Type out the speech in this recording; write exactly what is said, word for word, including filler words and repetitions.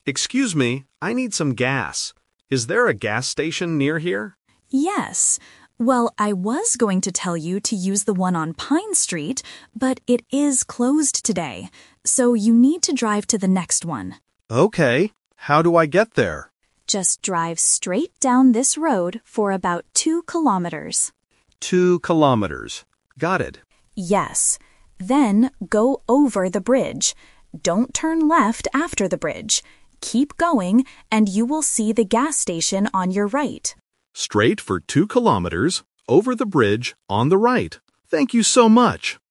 Excuse me, I need some gas. Is there a gas station near here? Yes. Well, I was going to tell you to use the one on Pine Street, but it is closed today, so you need to drive to the next one. Okay, how do I get there? Just drive straight down this road for about two kilometers. Two kilometers. Got it. Yes. Then go over the bridge. Don't turn left after the bridge. Keep going, and you will see the gas station on your right. Straight for two kilometers, over the bridge, on the right. Thank you so much.